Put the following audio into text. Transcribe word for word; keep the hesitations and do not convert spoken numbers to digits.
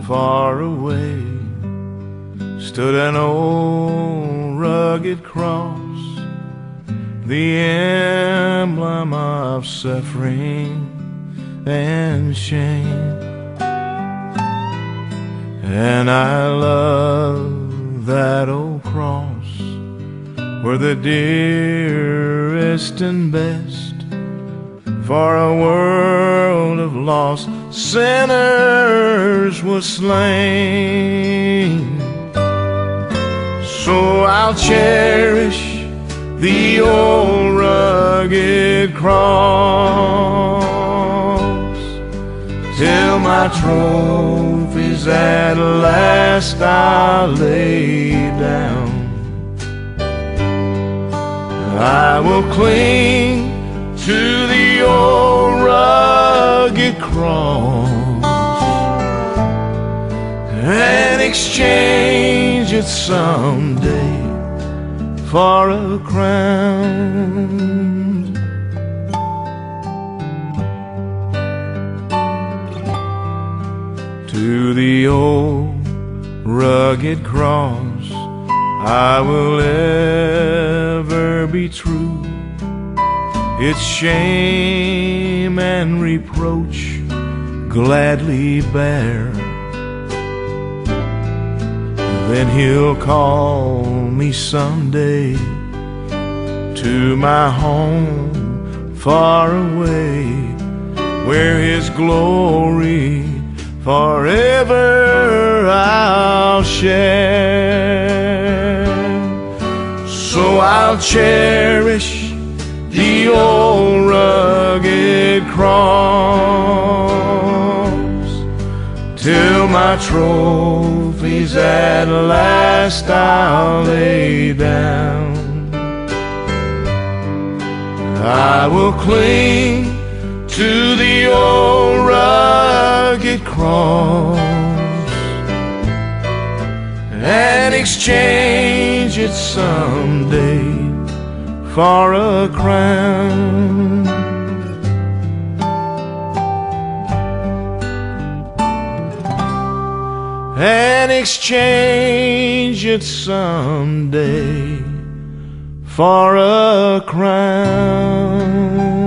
far away stood an old rugged cross, the emblem of suffering and shame. And I love that old cross, were the dearest and best for a world of lost sinners was slain. So I'll cherish the old rugged cross till my trophies at last I'll lay down. I will cling to the old rugged cross and exchange it someday for a crown. To the old rugged cross I will ever be true, its shame and reproach gladly bear. Then he'll call me someday to my home far away, where his glory forever I'll share. So I'll cherish the old rugged cross till my trophies at last I'll lay down. I will cling to the old rugged cross and exchange it someday for a crown. And exchange it someday for a crown.